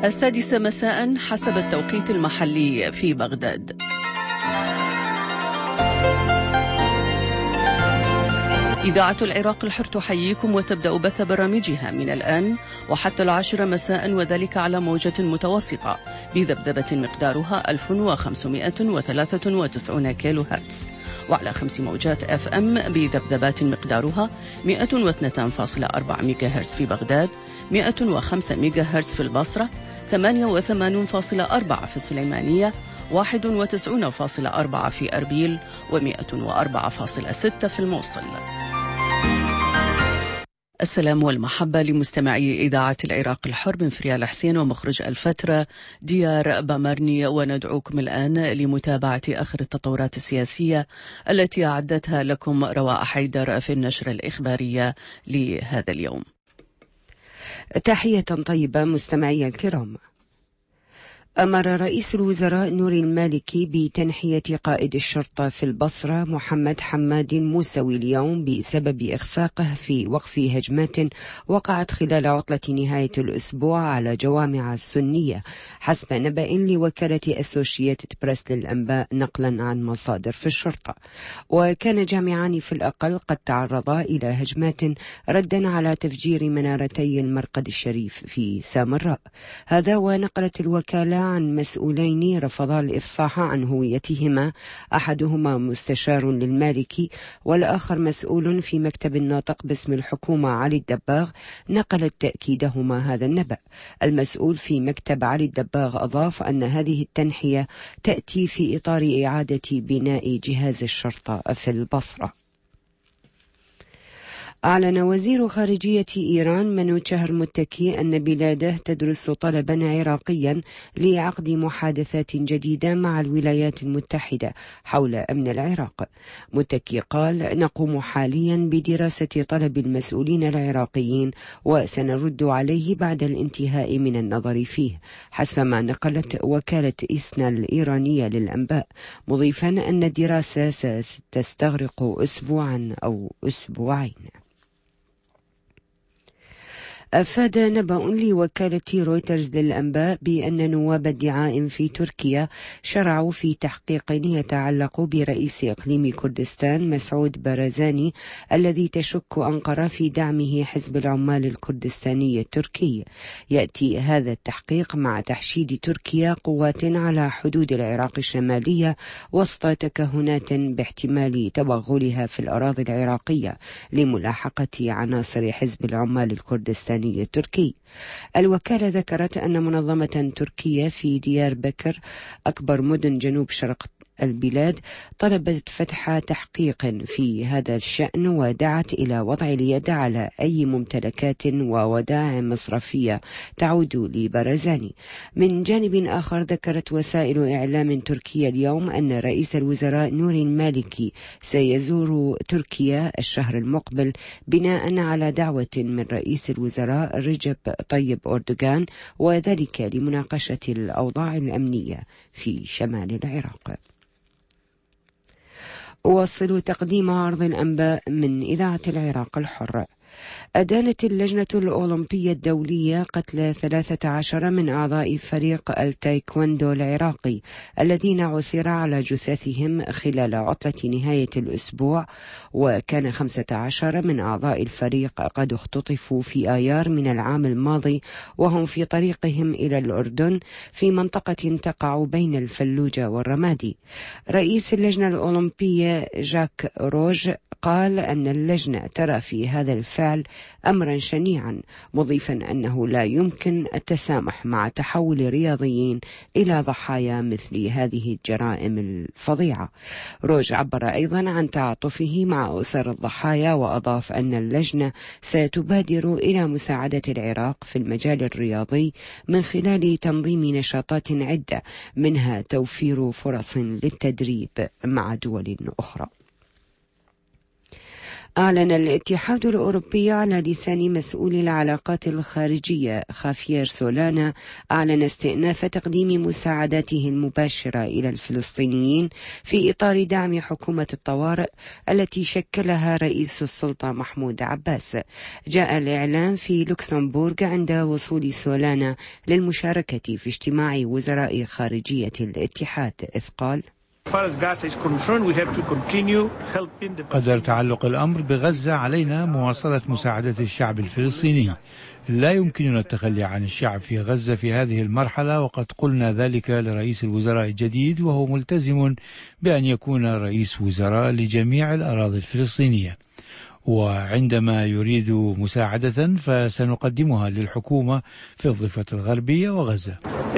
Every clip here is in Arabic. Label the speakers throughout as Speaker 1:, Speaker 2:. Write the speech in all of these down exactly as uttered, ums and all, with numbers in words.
Speaker 1: السادسة مساء حسب التوقيت المحلي في بغداد. إذاعة العراق الحر تحييكم وتبدأ بث برامجها من الآن وحتى العاشرة مساء، وذلك على موجة متوسطة بذبذبة مقدارها ألف وخمسمائة وثلاثة وتسعين كيلو هرتز، وعلى خمس موجات اف ام بذبذبات مقدارها مائة واثنين فاصلة أربعة ميجا هرتز في بغداد، مائة وخمسة ميجا هرتز في البصرة، ثمانية وثمانين فاصلة أربعة في السليمانية، واحد وتسعين فاصلة أربعة في أربيل، ومائة وأربعة فاصلة ستة في الموصل. السلام والمحبة لمستمعي إذاعة العراق الحر من فريال حسين ومخرج الفترة ديار بامرني، وندعوكم الآن لمتابعة آخر التطورات السياسية التي أعدتها لكم رواء حيدر في النشرة الإخبارية لهذا اليوم.
Speaker 2: تحية طيبة مستمعي الكرام. أمر رئيس الوزراء نوري المالكي بتنحية قائد الشرطة في البصرة محمد حماد موسوي اليوم بسبب إخفاقه في وقف هجمات وقعت خلال عطلة نهاية الأسبوع على جوامع السنية، حسب نبأ لوكالة أسوشيتد بريس للأنباء نقلا عن مصادر في الشرطة. وكان جامعان في الأقل قد تعرضا إلى هجمات ردا على تفجير منارتي المرقد الشريف في سامراء. هذا ونقلت الوكالة عن مسؤولين رفضا الإفصاح عن هويتهما، أحدهما مستشار للمالكي والآخر مسؤول في مكتب الناطق باسم الحكومة علي الدباغ، نقلت تأكيدهما هذا النبأ. المسؤول في مكتب علي الدباغ أضاف أن هذه التنحية تأتي في إطار إعادة بناء جهاز الشرطة في البصرة. أعلن وزير خارجية إيران منوتشهر متكي أن بلاده تدرس طلبا عراقيا لعقد محادثات جديدة مع الولايات المتحدة حول أمن العراق. متكي قال: نقوم حاليا بدراسة طلب المسؤولين العراقيين وسنرد عليه بعد الانتهاء من النظر فيه، حسب ما نقلت وكالة إسنا الإيرانية للأنباء، مضيفا أن الدراسة ستستغرق أسبوعا أو أسبوعين. أفاد نبأ لوكالة رويترز للأنباء بأن نواب ادعاء في تركيا شرعوا في تحقيق يتعلق برئيس إقليم كردستان مسعود بارزاني الذي تشك أنقرة في دعمه حزب العمال الكردستاني التركي. يأتي هذا التحقيق مع تحشيد تركيا قوات على حدود العراق الشمالية وسط تكهنات باحتمال توغلها في الأراضي العراقية لملاحقة عناصر حزب العمال الكردستاني التركي. الوكالة ذكرت أن منظمة تركية في ديار بكر أكبر مدن جنوب شرق البلاد طلبت فتح تحقيق في هذا الشأن، ودعت إلى وضع اليد على أي ممتلكات وودائع مصرفية تعود لبارزاني. من جانب آخر ذكرت وسائل إعلام تركيا اليوم أن رئيس الوزراء نوري المالكي سيزور تركيا الشهر المقبل بناء على دعوة من رئيس الوزراء رجب طيب أردوغان، وذلك لمناقشة الأوضاع الأمنية في شمال العراق. أواصل تقديم عرض الأنباء من إذاعة العراق الحر. أدانت اللجنة الأولمبية الدولية قتل ثلاثة عشر من أعضاء فريق التايكوندو العراقي الذين عثر على جثثهم خلال عطلة نهاية الأسبوع، وكان خمسة عشر من أعضاء الفريق قد اختطفوا في آيار من العام الماضي وهم في طريقهم إلى الأردن في منطقة تقع بين الفلوجة والرمادي. رئيس اللجنة الأولمبية جاك روج قال أن اللجنة ترى في هذا الفعل أمرا شنيعا، مضيفا أنه لا يمكن التسامح مع تحول رياضيين إلى ضحايا مثل هذه الجرائم الفظيعة. روج عبر أيضا عن تعاطفه مع أسر الضحايا، وأضاف أن اللجنة ستبادر إلى مساعدة العراق في المجال الرياضي من خلال تنظيم نشاطات عدة، منها توفير فرص للتدريب مع دول أخرى. أعلن الاتحاد الأوروبي على لسان مسؤول العلاقات الخارجية خافير سولانا أعلن استئناف تقديم مساعداته المباشرة إلى الفلسطينيين في إطار دعم حكومة الطوارئ التي شكلها رئيس السلطة محمود عباس. جاء الإعلان في لوكسمبورغ عند وصول سولانا للمشاركة في اجتماع وزراء خارجية الاتحاد، إذ قال:
Speaker 3: قدر تعلق الأمر بغزة علينا مواصلة مساعدة الشعب الفلسطيني. لا يمكننا التخلي عن الشعب في غزة في هذه المرحلة، وقد قلنا ذلك لرئيس الوزراء الجديد وهو ملتزم بأن يكون رئيس وزراء لجميع الأراضي الفلسطينية، وعندما يريد مساعدة فسنقدمها للحكومة في الضفة الغربية وغزة.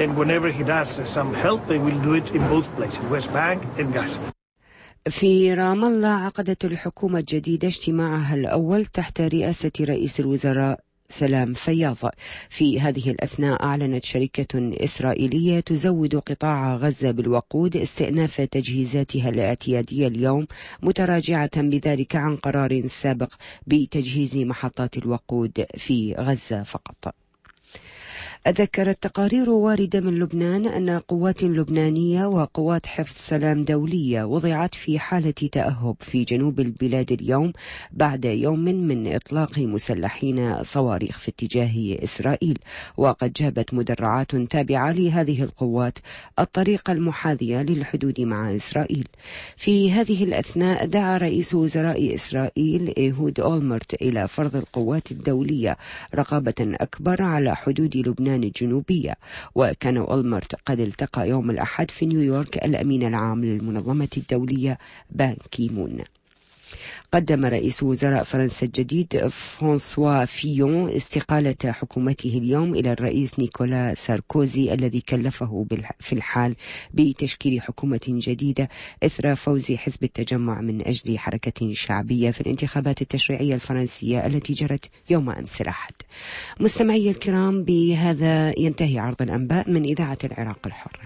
Speaker 2: في رام الله عقدت الحكومة الجديدة اجتماعها الأول تحت رئاسة رئيس الوزراء سلام فياض. في هذه الأثناء أعلنت شركة إسرائيلية تزود قطاع غزة بالوقود استئناف تجهيزاتها الاعتيادية اليوم، متراجعة بذلك عن قرار سابق بتجهيز محطات الوقود في غزة فقط. ذكرت تقارير واردة من لبنان أن قوات لبنانية وقوات حفظ سلام دولية وضعت في حالة تأهب في جنوب البلاد اليوم بعد يوم من إطلاق مسلحين صواريخ في اتجاه إسرائيل، وقد جابت مدرعات تابعة لهذه القوات الطريق المحاذية للحدود مع إسرائيل. في هذه الأثناء دعا رئيس وزراء إسرائيل إيهود أولمرت إلى فرض القوات الدولية رقابة أكبر على حدود لبنان الجنوبية، وكان أولمرت قد التقى يوم الأحد في نيويورك الأمين العام للمنظمة الدولية بان كيمون. قدم رئيس وزراء فرنسا الجديد فرانسوا فيون استقالة حكومته اليوم إلى الرئيس نيكولا ساركوزي الذي كلفه في الحال بتشكيل حكومة جديدة إثر فوز حزب التجمع من أجل حركة شعبية في الانتخابات التشريعية الفرنسية التي جرت يوم أمس الأحد. مستمعي الكرام، بهذا ينتهي عرض الأنباء من إذاعة العراق الحر.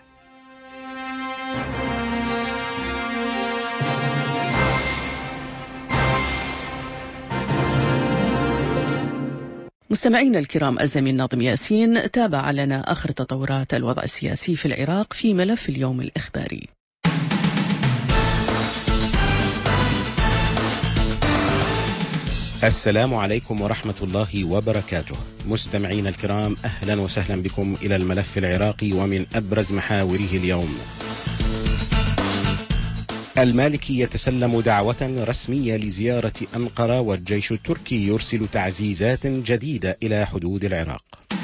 Speaker 1: مستمعينا الكرام، الزميل ناظم ياسين تابع لنا آخر تطورات الوضع السياسي في العراق في ملف اليوم الإخباري.
Speaker 4: السلام عليكم ورحمة الله وبركاته. مستمعينا الكرام، أهلا وسهلا بكم إلى الملف العراقي ومن أبرز محاوره اليوم. المالكي يتسلم دعوة رسمية لزيارة أنقرة، والجيش التركي يرسل تعزيزات جديدة إلى حدود العراق.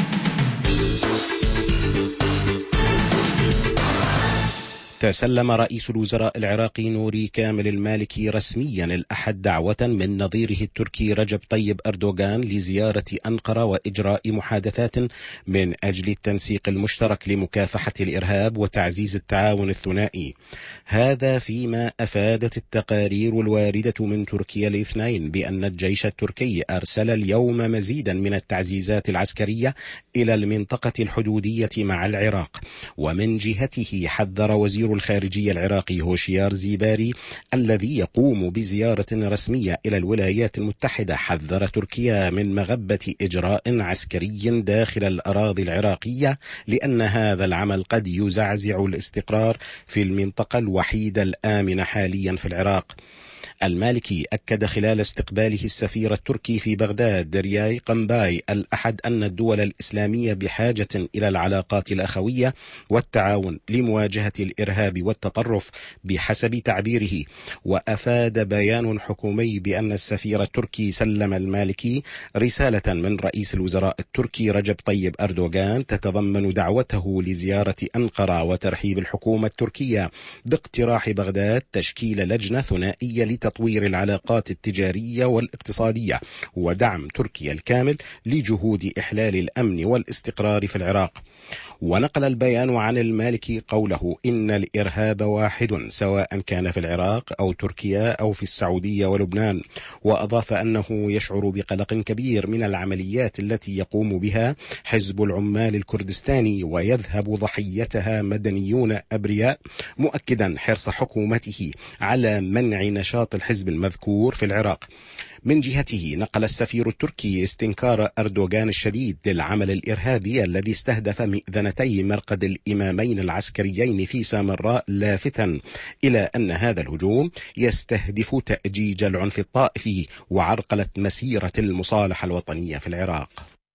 Speaker 4: تسلم رئيس الوزراء العراقي نوري كامل المالكي رسميا الأحد دعوة من نظيره التركي رجب طيب أردوغان لزيارة أنقرة وإجراء محادثات من أجل التنسيق المشترك لمكافحة الإرهاب وتعزيز التعاون الثنائي. هذا فيما أفادت التقارير الواردة من تركيا الاثنين بأن الجيش التركي أرسل اليوم مزيدا من التعزيزات العسكرية إلى المنطقة الحدودية مع العراق. ومن جهته حذر وزير الخارجية العراقي هوشيار زيباري الذي يقوم بزيارة رسمية إلى الولايات المتحدة، حذر تركيا من مغبة إجراء عسكري داخل الأراضي العراقية، لأن هذا العمل قد يزعزع الاستقرار في المنطقة الوحيدة الآمنة حاليا في العراق. المالكي أكد خلال استقباله السفير التركي في بغداد رياي قنباي الأحد أن الدول الإسلامية بحاجة إلى العلاقات الأخوية والتعاون لمواجهة الإرهاب والتطرف بحسب تعبيره. وأفاد بيان حكومي بأن السفير التركي سلم المالكي رسالة من رئيس الوزراء التركي رجب طيب أردوغان تتضمن دعوته لزيارة أنقرة وترحيب الحكومة التركية باقتراح بغداد تشكيل لجنة ثنائية لتطوير العلاقات التجارية والاقتصادية ودعم تركيا الكامل لجهود إحلال الأمن والاستقرار في العراق. ونقل البيان عن المالكي قوله إن الإرهاب واحد سواء كان في العراق أو تركيا أو في السعودية ولبنان. وأضاف أنه يشعر بقلق كبير من العمليات التي يقوم بها حزب العمال الكردستاني ويذهب ضحيتها مدنيون أبرياء، مؤكدا حرص حكومته على منع نشاط الحزب المذكور في العراق. من جهته نقل السفير التركي استنكار أردوغان الشديد للعمل الإرهابي الذي استهدف مئذنتي مرقد الإمامين العسكريين في سامراء، لافتا إلى أن هذا الهجوم يستهدف تأجيج العنف الطائفي وعرقلة مسيرة المصالحة الوطنية في العراق.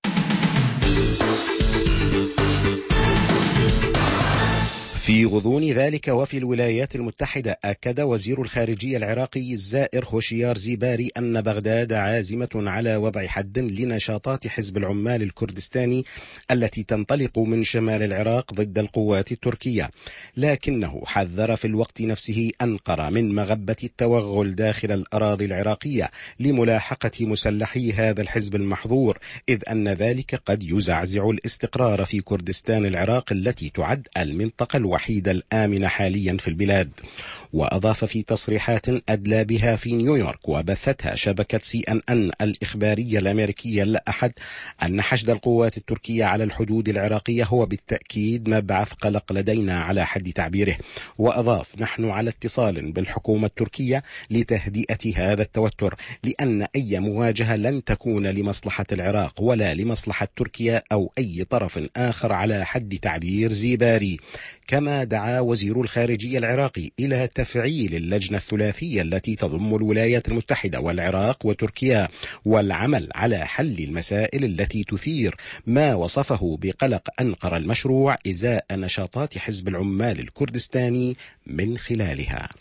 Speaker 4: في غضون ذلك وفي الولايات المتحدة، أكد وزير الخارجية العراقي الزائر هوشيار زيباري أن بغداد عازمة على وضع حد لنشاطات حزب العمال الكردستاني التي تنطلق من شمال العراق ضد القوات التركية، لكنه حذر في الوقت نفسه أنقرة من مغبة التوغل داخل الأراضي العراقية لملاحقة مسلحي هذا الحزب المحظور، إذ أن ذلك قد يزعزع الاستقرار في كردستان العراق التي تعد المنطقة الوحيدة الوحيدة الآمنة حاليا في البلاد. وأضاف في تصريحات أدلى بها في نيويورك وبثتها شبكة سي أن أن الإخبارية الأمريكية الأحد أن حشد القوات التركية على الحدود العراقية هو بالتأكيد مبعث قلق لدينا على حد تعبيره. وأضاف: نحن على اتصال بالحكومة التركية لتهدئة هذا التوتر، لأن أي مواجهة لن تكون لمصلحة العراق ولا لمصلحة تركيا أو أي طرف آخر على حد تعبير زيباري. كما دعا وزير الخارجية العراقي إلى تفعيل اللجنة الثلاثية التي تضم الولايات المتحدة والعراق وتركيا والعمل على حل المسائل التي تثير ما وصفه بقلق أنقرة المشروع إزاء نشاطات حزب العمال الكردستاني من خلالها.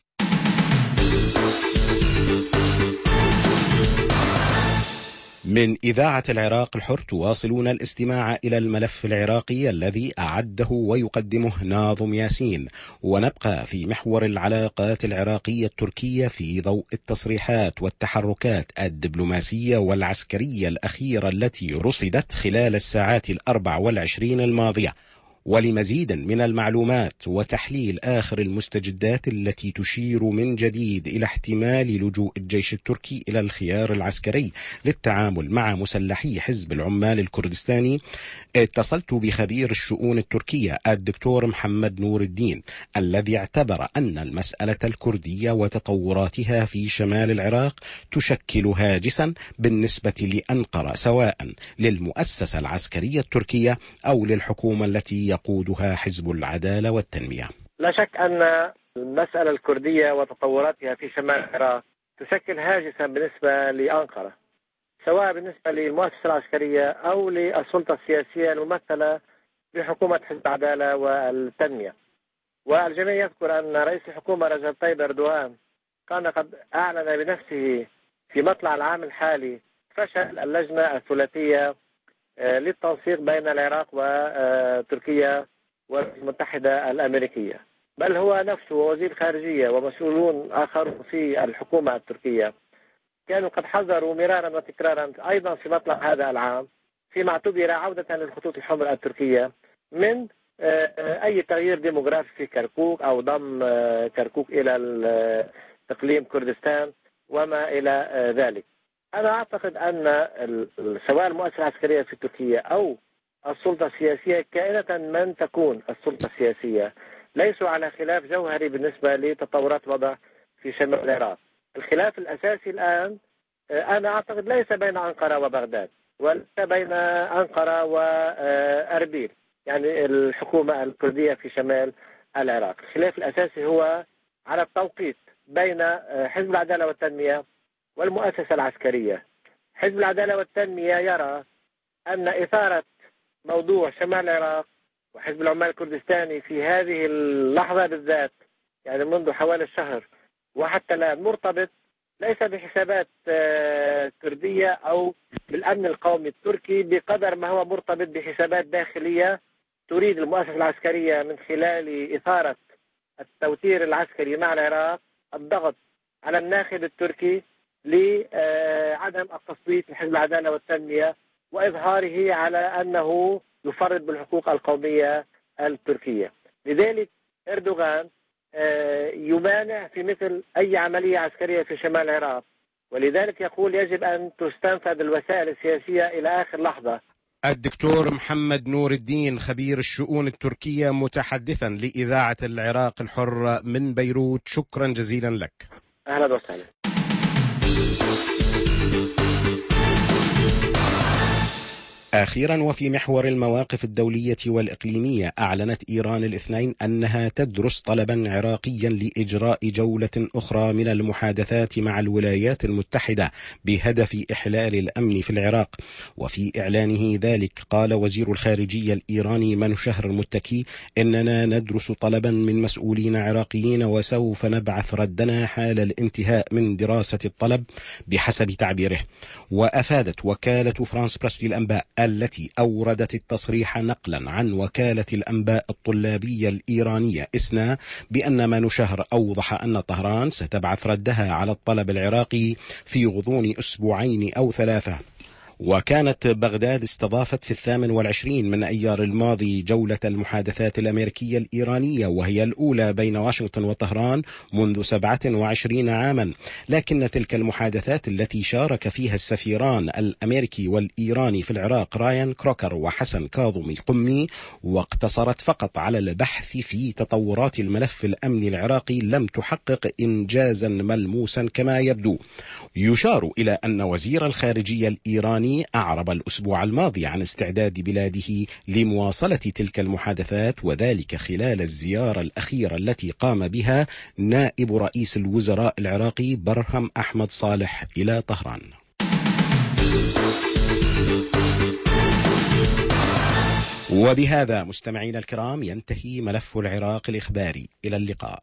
Speaker 4: من إذاعة العراق الحر تواصلون الاستماع إلى الملف العراقي الذي أعده ويقدمه ناظم ياسين، ونبقى في محور العلاقات العراقية التركية في ضوء التصريحات والتحركات الدبلوماسية والعسكرية الأخيرة التي رصدت خلال الساعات الأربع والعشرين الماضية. ولمزيد من المعلومات وتحليل آخر المستجدات التي تشير من جديد إلى احتمال لجوء الجيش التركي إلى الخيار العسكري للتعامل مع مسلحي حزب العمال الكردستاني، اتصلت بخبير الشؤون التركية الدكتور محمد نور الدين، الذي اعتبر أن المسألة الكردية وتطوراتها في شمال العراق تشكل هاجسا بالنسبة لأنقرة، سواء للمؤسسة العسكرية التركية أو للحكومة التي يقودها حزب العدالة والتنمية.
Speaker 5: لا شك أن المسألة الكردية وتطوراتها في شمال العراق تشكل هاجسا بالنسبة لأنقرة، سواء بالنسبة للمؤسسة العسكرية أو للسلطة السياسية الممثلة بحكومة حزب العدالة والتنمية. والجميع يذكر أن رئيس الحكومة رجب طيب أردوغان كان قد أعلن بنفسه في مطلع العام الحالي فشل اللجنة الثلاثية للتنسيق بين العراق وتركيا والمتحدة الأمريكية، بل هو نفسه وزير خارجية ومسؤولون آخرون في الحكومة التركية كانوا قد حذروا مرارا وتكرارا أيضا في مطلع هذا العام فيما اعتبر عودة للخطوط الحمراء التركية من أي تغيير ديموغرافي في كركوك أو ضم كركوك إلى إقليم كردستان وما إلى ذلك. أنا أعتقد أن سواء المؤسسة العسكرية في تركيا أو السلطة السياسية كائنة من تكون السلطة السياسية ليسوا على خلاف جوهري بالنسبة لتطورات الوضع في شمال العراق. الخلاف الأساسي الآن أنا أعتقد ليس بين أنقرة وبغداد وليس بين أنقرة وأربيل، يعني الحكومة الكردية في شمال العراق. الخلاف الأساسي هو على التوقيت بين حزب العدالة والتنمية والمؤسسة العسكرية. حزب العدالة والتنمية يرى أن إثارة موضوع شمال العراق وحزب العمال الكردستاني في هذه اللحظة بالذات، يعني منذ حوالي الشهر وحتى الآن، مرتبط ليس بحسابات كردية أو بالأمن القومي التركي بقدر ما هو مرتبط بحسابات داخلية تريد المؤسسة العسكرية من خلال إثارة التوتير العسكري مع العراق الضغط على الناخب التركي لعدم التصويت لحزب العدالة والتنمية وإظهاره على أنه يفرط بالحقوق القومية التركية. لذلك أردوغان يمانع في مثل أي عملية عسكرية في شمال العراق، ولذلك يقول يجب أن تستنفذ الوسائل السياسية إلى آخر لحظة.
Speaker 4: الدكتور محمد نور الدين خبير الشؤون التركية متحدثا لإذاعة العراق الحر من بيروت، شكرا جزيلا لك.
Speaker 5: أهلا وسهلا.
Speaker 4: أخيرا، وفي محور المواقف الدولية والإقليمية، أعلنت إيران الاثنين أنها تدرس طلبا عراقيا لإجراء جولة أخرى من المحادثات مع الولايات المتحدة بهدف إحلال الأمن في العراق. وفي إعلانه ذلك قال وزير الخارجية الإيراني منوشهر المتكي: إننا ندرس طلبا من مسؤولين عراقيين وسوف نبعث ردنا حال الانتهاء من دراسة الطلب، بحسب تعبيره. وأفادت وكالة فرانس بريس للأنباء التي أوردت التصريح نقلا عن وكالة الأنباء الطلابية الإيرانية إسنا بأن منوشهر أوضح أن طهران ستبعث ردها على الطلب العراقي في غضون أسبوعين أو ثلاثة. وكانت بغداد استضافت في الثامن والعشرين من أيار الماضي جولة المحادثات الأمريكية الإيرانية، وهي الأولى بين واشنطن وطهران منذ سبعة وعشرين عاما. لكن تلك المحادثات التي شارك فيها السفيران الأمريكي والإيراني في العراق رايان كروكر وحسن كاظمي قمي واقتصرت فقط على البحث في تطورات الملف الأمني العراقي، لم تحقق إنجازا ملموسا كما يبدو. يشار إلى أن وزير الخارجية الإيراني أعرب الأسبوع الماضي عن استعداد بلاده لمواصلة تلك المحادثات، وذلك خلال الزيارة الأخيرة التي قام بها نائب رئيس الوزراء العراقي برهم أحمد صالح إلى طهران. وبهذا مستمعينا الكرام ينتهي ملف العراق الإخباري. إلى اللقاء.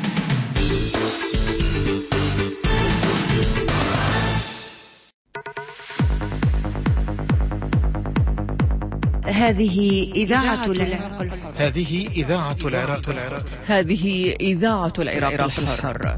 Speaker 2: هذه إذاعة العراق الحر.
Speaker 6: هذه إذاعة العراق الحر.
Speaker 1: هذه إذاعة العراق الحر.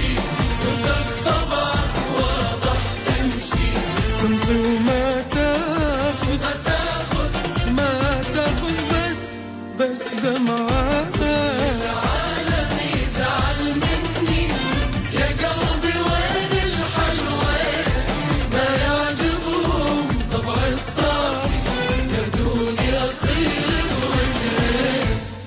Speaker 7: كنت ما الناس دمعات. العالم يزعل مني يا قلبي وين الحلوة، ما يعجبهم طبع الصافي يردوني أصير وجهي.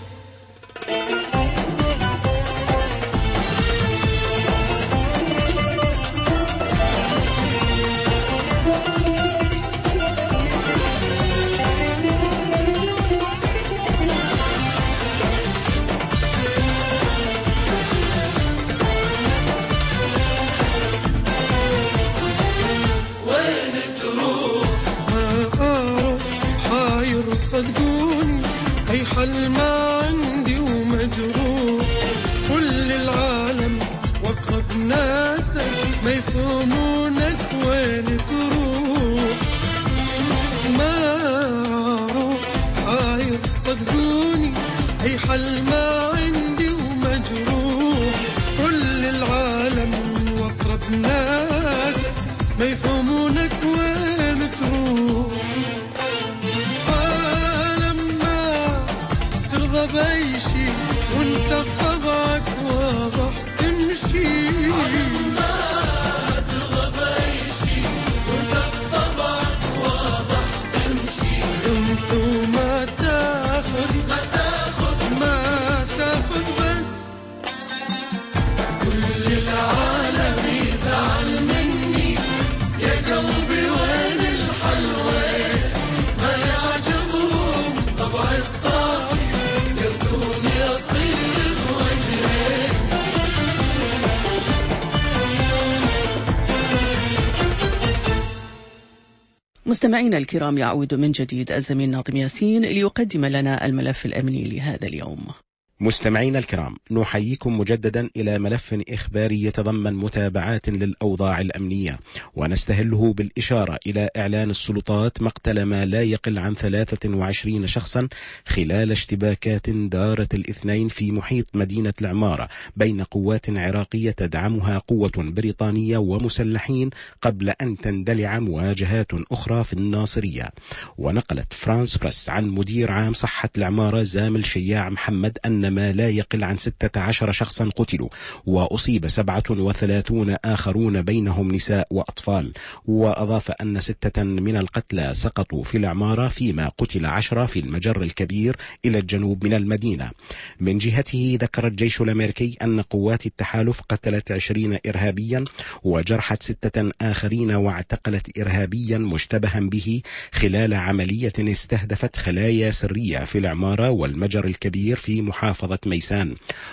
Speaker 7: صدقوني أي حل ما عندي ومجروح، كل العالم وقف ناسك ما يفهمونك وين تروح. ما أعرف حاير صدقوني أي حل ما عندي ومجروح، كل العالم وقف ناسك ما يفهمونك وين تروح. بيشي وانت بطبعك واضح تمشي، ما ترضى بيشي وانت بطبعك واضح تمشي. انت وما تاخذ ما تاخذ ما تاخذ بس، كل العالم يزعل مني يا قلبي وين الحلوة، ما يعجبهم طبع الصافي يردوني أصير وجهي.
Speaker 1: مستمعينا الكرام، يعود من جديد الزميل ناظم ياسين ليقدم لنا الملف الأمني لهذا اليوم.
Speaker 4: مستمعينا الكرام، نحييكم مجددا إلى ملف إخباري يتضمن متابعات للأوضاع الأمنية، ونستهله بالإشارة إلى إعلان السلطات مقتل ما لا يقل عن ثلاثة وعشرين شخصا خلال اشتباكات دارت الاثنين في محيط مدينة العمارة بين قوات عراقية تدعمها قوة بريطانية ومسلحين، قبل أن تندلع مواجهات أخرى في الناصرية. ونقلت فرانس بريس عن مدير عام صحة العمارة زامل شياع محمد أن ما لا يقل عن ستة عشر شخصا قتلوا، وأصيب سبعة وثلاثون آخرون بينهم نساء وأطفال. وأضاف أن ستة من القتلى سقطوا في العمارة، فيما قتل عشرة في المجر الكبير إلى الجنوب من المدينة. من جهته ذكر الجيش الأمريكي أن قوات التحالف قتلت عشرين إرهابيا وجرحت ستة آخرين واعتقلت إرهابيا مشتبها به خلال عملية استهدفت خلايا سرية في العمارة والمجر الكبير في محافظة ميسان.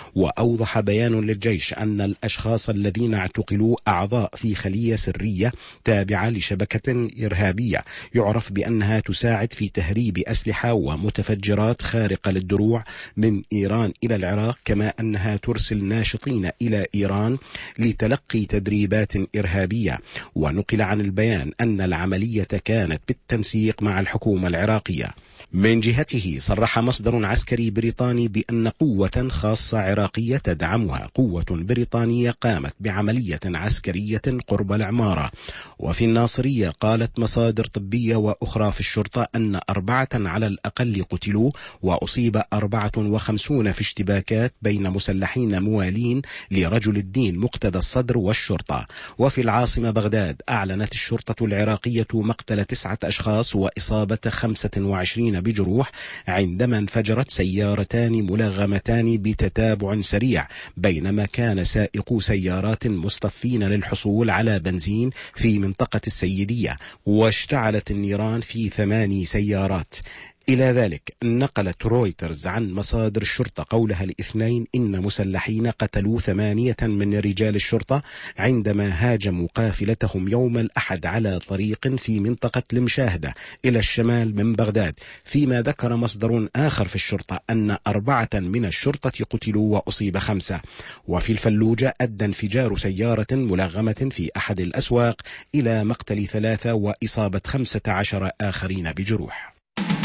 Speaker 4: وأوضح بيان للجيش أن الأشخاص الذين اعتقلوا أعضاء في خلية سرية تابعة لشبكة إرهابية يعرف بأنها تساعد في تهريب أسلحة ومتفجرات خارقة للدروع من إيران إلى العراق، كما أنها ترسل ناشطين إلى إيران لتلقي تدريبات إرهابية. ونقل عن البيان أن العملية كانت بالتنسيق مع الحكومة العراقية. من جهته صرح مصدر عسكري بريطاني بأن قوة خاصة عراقية تدعمها قوة بريطانية قامت بعملية عسكرية قرب العمارة. وفي الناصرية قالت مصادر طبية وأخرى في الشرطة أن أربعة على الأقل قتلوا، وأصيب أربعة وخمسون في اشتباكات بين مسلحين موالين لرجل الدين مقتدى الصدر والشرطة. وفي العاصمة بغداد أعلنت الشرطة العراقية مقتل تسعة أشخاص وإصابة خمسة وعشرين بجروح عندما انفجرت سيارتان ملغمتان بتتابع سريع، بينما كان سائقو سيارات مصطفين للحصول على بنزين في منطقة السيدية، واشتعلت النيران في ثماني سيارات. إلى ذلك نقلت رويترز عن مصادر الشرطة قولها الاثنين إن مسلحين قتلوا ثمانية من رجال الشرطة عندما هاجموا قافلتهم يوم الأحد على طريق في منطقة المشاهدة إلى الشمال من بغداد. فيما ذكر مصدر آخر في الشرطة أن أربعة من الشرطة قتلوا وأصيب خمسة. وفي الفلوجة أدى انفجار سيارة ملغمة في أحد الأسواق إلى مقتل ثلاثة وإصابة خمسة عشر آخرين بجروح.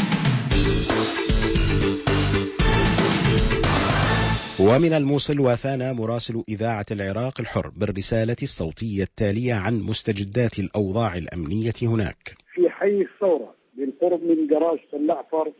Speaker 4: ومن الموصل وافانا مراسل إذاعة العراق الحر بالرسالة الصوتية التالية عن مستجدات الأوضاع الأمنية هناك.
Speaker 8: في حي الثورة بالقرب من جراج الأعفر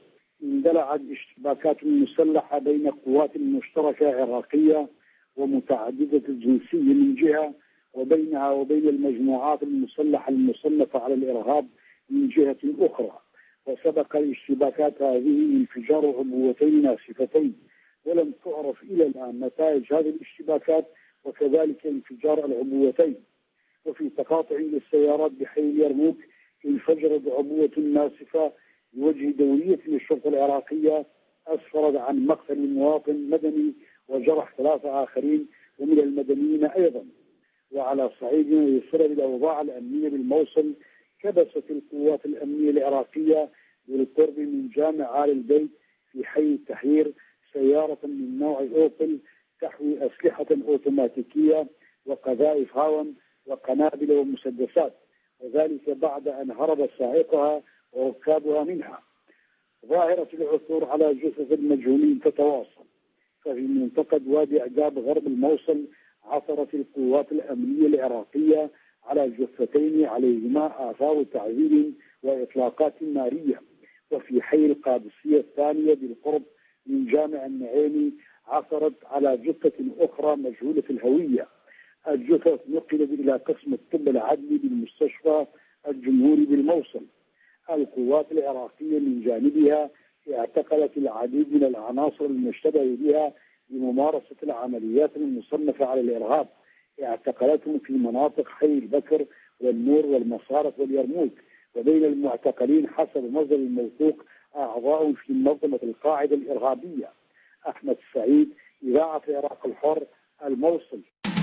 Speaker 8: اندلعت اشتباكات مسلحة بين قوات مشتركة عراقية ومتعددة الجنسية من جهة، وبينها وبين المجموعات المسلحة المصنفة على الإرهاب من جهة أخرى. وسبق الاشتباكات هذه انفجار عبوتين ناسفتين، ولم تعرف إلى الآن نتائج هذه الاشتباكات وكذلك انفجار العبوتين. وفي تقاطع للسيارات بحي اليرموك انفجرت عبوة ناسفة بوجه دورية للشرطة العراقية أسفرت عن مقتل مواطن مدني وجرح ثلاثة آخرين ومن المدنيين أيضا. وعلى صعيد يسر بالأوضاع الأمنية بالموصل، كبست القوات الأمنية العراقية بالقرب من جامع آل البيت في حي التحرير سيارة من نوع أوبل تحوي أسلحة أوتوماتيكية وقذائف هاون وقنابل ومسدسات، وذلك بعد أن هرب سائقها وركابها منها. ظاهرة العثور على جثث المجهولين تتواصل. ففي منطقة وادي عقاب غرب الموصل عثرت القوات الأمنية العراقية على جثتين عليهما آثار تعذيب وإطلاقات نارية. وفي حي القادسية الثانية بالقرب من جامع النعيمي عثرت على جثة أخرى مجهولة الهوية. الجثث نقلت إلى قسم الطب العدلي بالمستشفى الجمهوري بالموصل. القوات العراقية من جانبها اعتقلت العديد من العناصر المشتبه بها بممارسة العمليات المصنفة على الإرهاب، اعتقلتهم في مناطق حي البكر والنور والمصارف واليرموك. وبين المعتقلين حسب مصدر الموثوق أعضاء في منظمة القاعدة الإرهابية. أحمد سعيد، إذاعة العراق الحر، الموصل.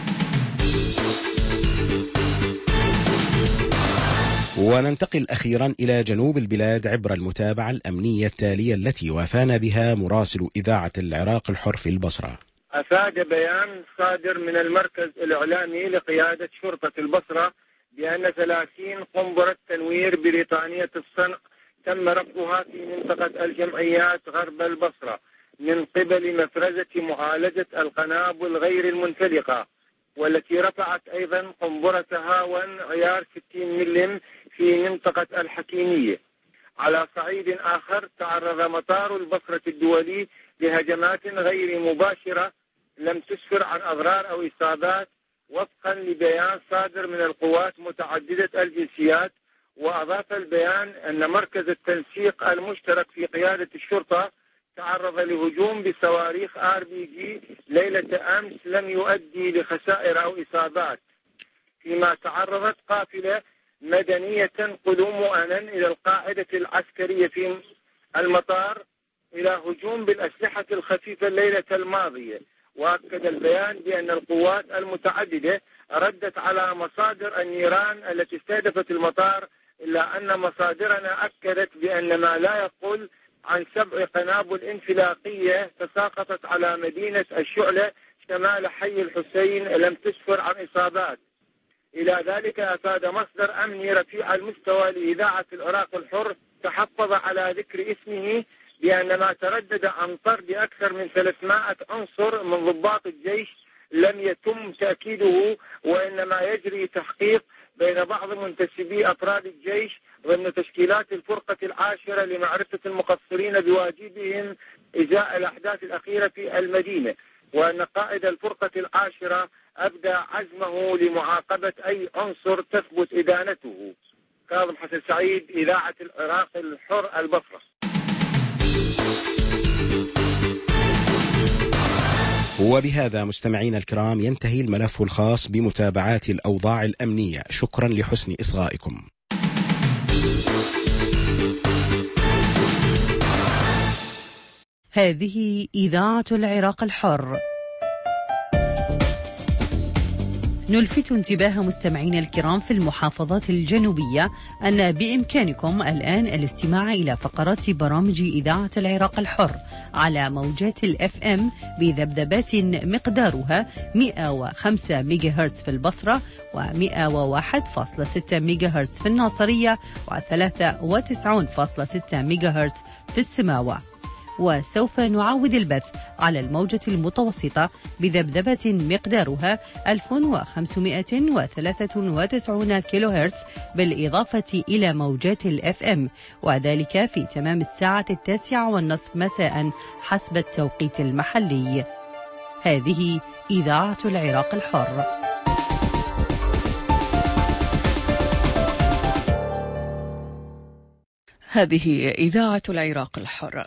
Speaker 4: وننتقل أخيرا إلى جنوب البلاد عبر المتابعة الأمنية التالية التي وافانا بها مراسل إذاعة العراق الحر في البصرة.
Speaker 9: أفاد بيان صادر من المركز الإعلامي لقيادة شرطة البصرة بأن ثلاثين قنبلة تنوير بريطانية الصنع تم رفضها في منطقة الجمعيات غرب البصرة من قبل مفرزة معالجة القنابل غير المنفلقة، والتي رفعت أيضا قنبلة هاون عيار ستين ملم في منطقة الحكيمية. على صعيد آخر تعرض مطار البصرة الدولي لهجمات غير مباشرة لم تسفر عن أضرار أو إصابات وفقا لبيان صادر من القوات متعددة الجنسيات. وأضاف البيان أن مركز التنسيق المشترك في قيادة الشرطة تعرض لهجوم بصواريخ آر بي جي ليلة أمس لم يؤدي لخسائر أو إصابات، فيما تعرضت قافلة مدنية تنقل مؤنا إلى القاعدة العسكرية في المطار إلى هجوم بالأسلحة الخفيفة الليلة الماضية. وأكد البيان بأن القوات المتعددة ردت على مصادر النيران التي استهدفت المطار، إلا أن مصادرنا أكدت بأن ما لا يقل عن سبع قنابل انفلاقية تساقطت على مدينة الشعلة شمال حي الحسين لم تسفر عن إصابات. إلى ذلك أفاد مصدر أمني رفيع المستوى لإذاعة العراق الحر تحفظ على ذكر اسمه بأن ما تردد عن طرد أكثر من ثلاثمائة عنصر من ضباط الجيش لم يتم تأكيده، وإنما يجري تحقيق بين بعض منتسبي أفراد الجيش ضمن تشكيلات الفرقة العاشرة لمعرفة المقصرين بواجبهم إزاء الأحداث الأخيرة في المدينة، وأن قائد الفرقة العاشرة أبدى عزمه لمعاقبة أي عنصر تثبت إدانته. كاظم حسن سعيد، إذاعة العراق الحر، البصرة.
Speaker 4: وبهذا مستمعين الكرام ينتهي الملف الخاص بمتابعات الأوضاع الأمنية. شكرا لحسن إصغائكم.
Speaker 1: هذه إذاعة العراق الحر. نلفت انتباه مستمعينا الكرام في المحافظات الجنوبية أن بإمكانكم الآن الاستماع إلى فقرات برامج إذاعة العراق الحر على موجات الأف أم بذبذبات مقدارها مئة وخمسة ميجا هرتز في البصرة ومئة وواحد فاصلة ستة ميجا هرتز في الناصرية وثلاثة وتسعين فاصلة ستة ميجا هرتز في السماوة.
Speaker 10: وسوف نعاود البث على الموجة المتوسطة بذبذبة مقدارها ألف وخمسمائة وثلاثة وتسعين كيلو هرتز بالإضافة إلى موجات الأف أم، وذلك في تمام الساعة التاسعة والنصف مساء حسب التوقيت المحلي. هذه إذاعة العراق الحر.
Speaker 1: هذه إذاعة العراق الحر.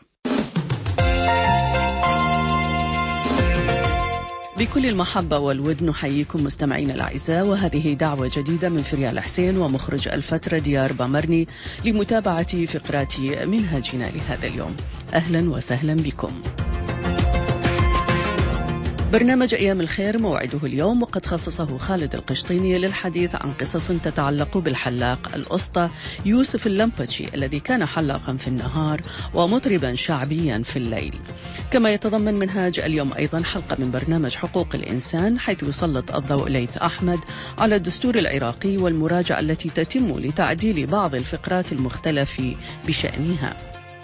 Speaker 1: بكل المحبة والود نحييكم مستمعينا الأعزاء، وهذه دعوة جديدة من فريال حسين ومخرج الفترة ديار بامرني لمتابعة فقرات منهجنا لهذا اليوم. أهلا وسهلا بكم. برنامج أيام الخير موعده اليوم، وقد خصصه خالد القشطيني للحديث عن قصص تتعلق بالحلاق الأسطى يوسف اللمبتشي الذي كان حلاقا في النهار ومطربا شعبيا في الليل. كما يتضمن منهاج اليوم أيضا حلقة من برنامج حقوق الإنسان، حيث يسلط الضوء ليث أحمد على الدستور العراقي والمراجعة التي تتم لتعديل بعض الفقرات المختلف بشأنها.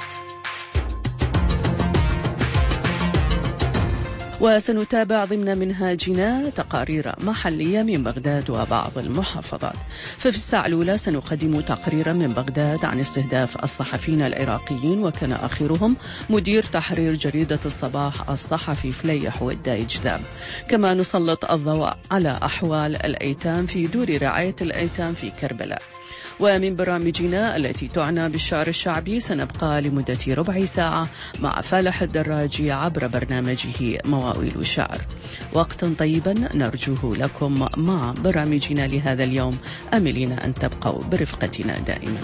Speaker 1: وسنتابع ضمن منهاجنا تقارير محلية من بغداد وبعض المحافظات. ففي الساعة الأولى سنقدم تقريرا من بغداد عن استهداف الصحفيين العراقيين، وكان آخرهم مدير تحرير جريدة الصباح الصحفي فليح وداي جذاب. كما نسلط الضوء على أحوال الأيتام في دور رعاية الأيتام في كربلاء. ومن برامجنا التي تعنى بالشعر الشعبي سنبقى لمدة ربع ساعة مع فالح الدراجي عبر برنامجه مواويل الشعر. وقتا طيبا نرجوه لكم مع برامجنا لهذا اليوم، أملين أن تبقوا برفقتنا دائما.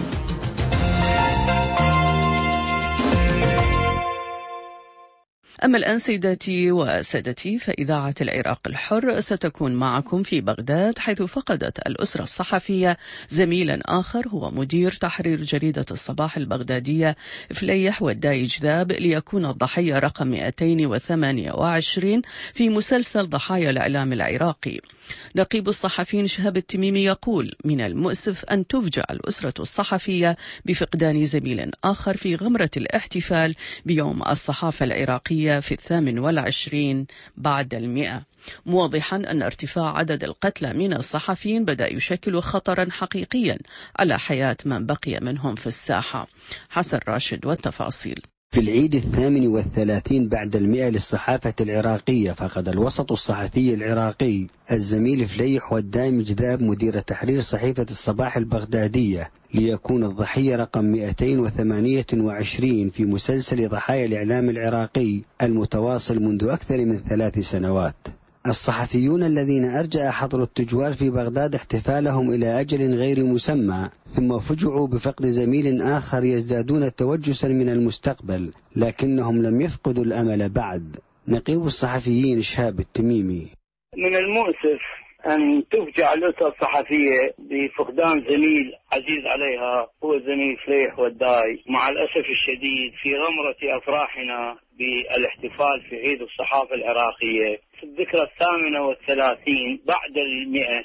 Speaker 1: أما الآن سيداتي وسادتي، فإذاعة العراق الحر ستكون معكم في بغداد، حيث فقدت الأسرة الصحفية زميلا آخر هو مدير تحرير جريدة الصباح البغدادية فليح وداي جذاب، ليكون الضحية رقم مئتين وثمانية وعشرين في مسلسل ضحايا الإعلام العراقي. نقيب الصحفيين شهاب التميمي يقول: من المؤسف أن تفجع الأسرة الصحفية بفقدان زميل آخر في غمرة الاحتفال بيوم الصحافة العراقية في الثامن والعشرين بعد المئة، موضحا أن ارتفاع عدد القتلى من الصحفيين بدأ يشكل خطرا حقيقيا على حياة من بقي منهم في الساحة. حسن راشد والتفاصيل.
Speaker 11: في العيد الثامن والثلاثين بعد المئة للصحافة العراقية، فقد الوسط الصحفي العراقي الزميل فليح وداي جذاب مدير تحرير صحيفة الصباح البغدادية، ليكون الضحية رقم مئتين وثمانية وعشرين في مسلسل ضحايا الإعلام العراقي المتواصل منذ أكثر من ثلاث سنوات. الصحفيون الذين أرجأ حظر التجوال في بغداد احتفالهم إلى أجل غير مسمى، ثم فجعوا بفقد زميل آخر، يزدادون توجسا من المستقبل، لكنهم لم يفقدوا الأمل بعد. نقيب الصحفيين شهاب التميمي:
Speaker 12: من المؤسف أن تفجع الأسرة الصحفية بفقدان زميل عزيز عليها هو زميل فليح وداي، مع الأسف الشديد في غمرة أفراحنا بالاحتفال في عيد الصحافة العراقية في الذكرى الثامنة والثلاثين بعد المئة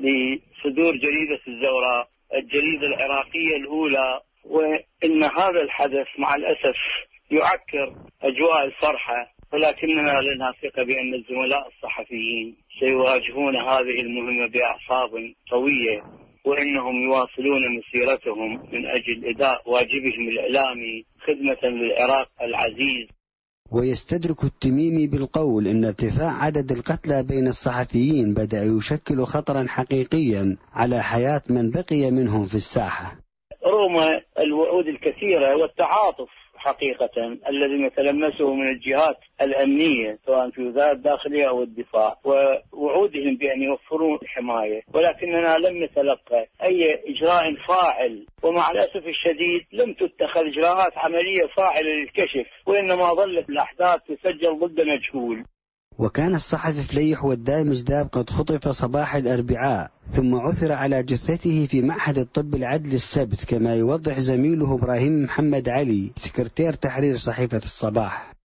Speaker 12: لصدور جريدة الزوراء الجريدة العراقية الأولى. وإن هذا الحدث مع الأسف يعكر أجواء الفرحة، ولكننا لنا ثقة بأن الزملاء الصحفيين سيواجهون هذه المهمة بأعصاب قوية، وإنهم يواصلون مسيرتهم من أجل أداء واجبهم الإعلامي خدمة للعراق العزيز.
Speaker 11: ويستدرك التميمي بالقول إن ارتفاع عدد القتلى بين الصحفيين بدأ يشكل خطرا حقيقيا على حياة من بقي منهم في الساحة،
Speaker 12: رغم الوعود الكثيرة والتعاطف حقيقة الذي نتلمسه من الجهات الأمنية سواء في وزارة الداخلية أو الدفاع، ووعودهم بأن يوفرون الحماية، ولكننا لم نتلقى أي إجراء فاعل، ومع الأسف الشديد لم تتخذ إجراءات عملية فاعلة للكشف، وإنما ظلت الأحداث تسجل ضد مجهول.
Speaker 11: وكان الصحفي فليح وداي جذاب قد خطف صباح الأربعاء، ثم عثر على جثته في معهد الطب العدل السبت، كما يوضح زميله إبراهيم محمد علي سكرتير تحرير صحيفة الصباح.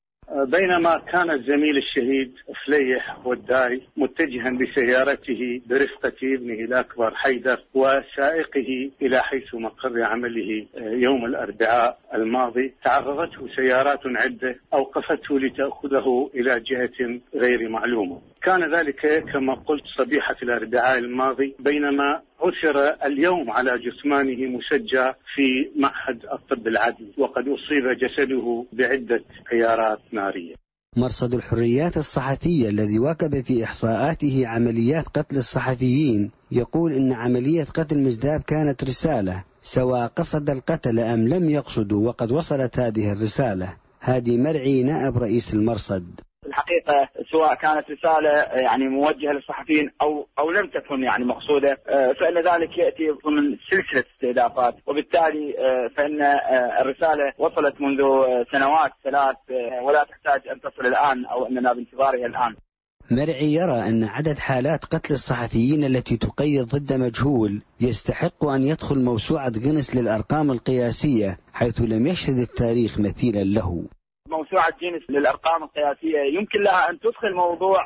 Speaker 13: بينما كان الزميل الشهيد فليح وداي متجها بسيارته برفقة ابنه الأكبر حيدر وسائقه إلى حيث مقر عمله يوم الأربعاء الماضي، تعرضته سيارات عدة أوقفته لتأخذه إلى جهة غير معلومة. كان ذلك كما قلت صبيحة الأربعاء الماضي، بينما عثر اليوم على جثمانه مسجى في معهد الطب العدلي، وقد أصيب جسده بعدة غيارات نارية.
Speaker 11: مرصد الحريات الصحفية الذي واكب في إحصاءاته عمليات قتل الصحفيين يقول إن عملية قتل مجداب كانت رسالة، سواء قصد القتل أم لم يقصدوا، وقد وصلت هذه الرسالة. هادي مرعي نائب رئيس المرصد.
Speaker 14: الحقيقة سواء كانت رسالة يعني موجهة للصحفيين أو أو لم تكن يعني مقصودة، فإن ذلك يأتي ضمن سلسلة استهدافات، وبالتالي فإن الرسالة وصلت منذ سنوات ثلاث ولا تحتاج أن تصل الآن أو أننا بانتظارها الآن.
Speaker 11: مرعي يرى أن عدد حالات قتل الصحفيين التي تقيد ضد مجهول يستحق أن يدخل موسوعة غينيس للأرقام القياسية، حيث لم يشهد التاريخ مثيلا له.
Speaker 14: موسوعة جينيس للأرقام القياسية يمكن لها أن تدخل موضوع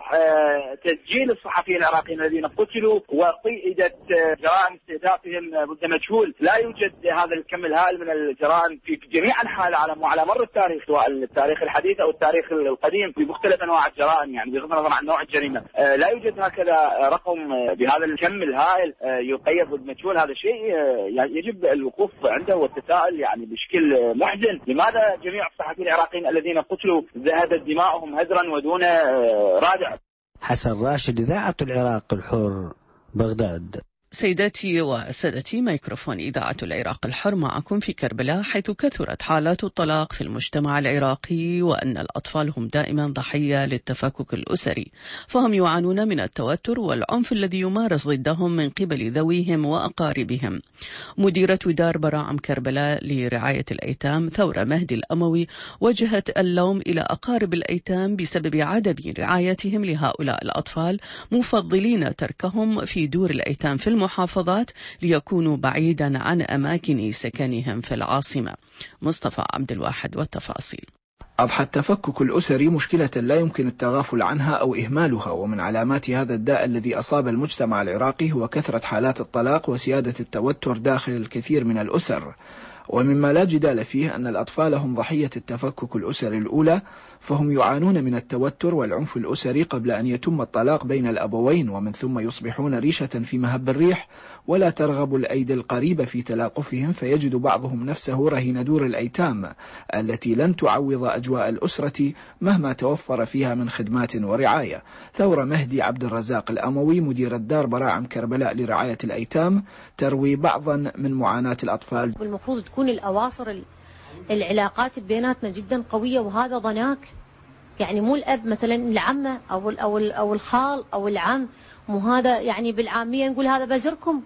Speaker 14: تسجيل الصحفيين العراقيين الذين قتلوا وقيدت جرائم استهدافهم ضد مجهول. لا يوجد هذا الكم الهائل من الجرائم في جميع أنحاء العالم وعلى مر التاريخ، سواء التاريخ الحديث أو التاريخ القديم، في مختلف أنواع الجرائم، يعني بغض النظر عن نوع الجريمة. لا يوجد هكذا رقم بهذا الكم الهائل يقيد ضد مجهول. هذا شيء يجب الوقوف عنده والتساؤل يعني بشكل محزن، لماذا جميع الصحفيين العراقيين الذين قتلوا ذهبت دماؤهم هدرا ودون رادع؟
Speaker 11: حسن راشد، إذاعة العراق الحر، بغداد.
Speaker 1: سيداتي وسادتي، ميكروفون إذاعة العراق الحر معكم في كربلاء، حيث كثرت حالات الطلاق في المجتمع العراقي، وأن الأطفال هم دائما ضحية للتفكك الأسري، فهم يعانون من التوتر والعنف الذي يمارس ضدهم من قبل ذويهم وأقاربهم. مديرة دار براعم كربلاء لرعاية الأيتام ثورة مهدي الأموي وجهت اللوم إلى أقارب الأيتام بسبب عدم رعايتهم لهؤلاء الأطفال، مفضلين تركهم في دور الأيتام في المحافظات ليكونوا بعيدا عن أماكن سكنهم في العاصمة. مصطفى عبد الواحد والتفاصيل.
Speaker 15: أضحى التفكك الأسري مشكلة لا يمكن التغافل عنها أو إهمالها، ومن علامات هذا الداء الذي أصاب المجتمع العراقي هو كثرة حالات الطلاق وسيادة التوتر داخل الكثير من الأسر. ومما لا جدال فيه أن الأطفال هم ضحية التفكك الأسري الأولى، فهم يعانون من التوتر والعنف الأسري قبل أن يتم الطلاق بين الأبوين، ومن ثم يصبحون ريشة في مهب الريح، ولا ترغب الأيدي القريبة في تلاقفهم، فيجد بعضهم نفسه رهين دور الأيتام التي لن تعوض أجواء الأسرة مهما توفر فيها من خدمات ورعاية. ثورة مهدي عبد الرزاق الأموي مدير الدار براعم كربلاء لرعاية الأيتام تروي بعضا من معاناة الأطفال.
Speaker 16: والمفروض تكون الأواصر العلاقات بيناتنا جدا قوية، وهذا ضناك. يعني مو الأب مثلا العمة أو أو أو الخال أو العم، مو هذا يعني بالعامية نقول هذا بزركم.